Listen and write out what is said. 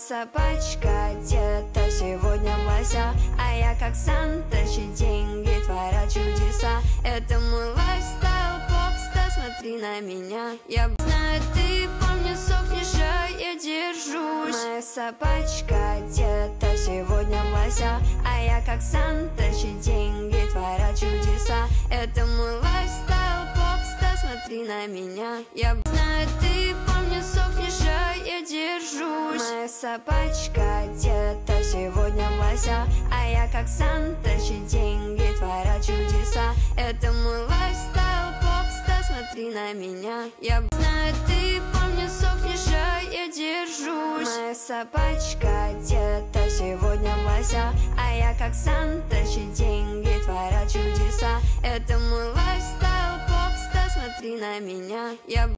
собачка где-то сегодня в лося, а я как Санта, чьи деньги творят чудеса. Это мой лайфстайл, попста, смотри на меня. Я знаю, ты по мне сохнешь, а я держусь. Моя собачка где-то сегодня в лося, а я как Санта, чьи деньги творят чудеса. Это мой лайфстайл, попста, смотри на меня. Я знаю, ты по мне сохнешь, а я держусь. Моя собачка где-то сегодня в лося, а я как Санта, чьи деньги творят чудеса. Это мой лайфстайл, попста, смотри на меня. Я знаю, ты по мне сохнешь, а я держусь. Моя собачка где-то сегодня в лося, а я как Санта, чьи деньги творят чудеса. Это мой лайфстайл, попста, смотри на меня. Я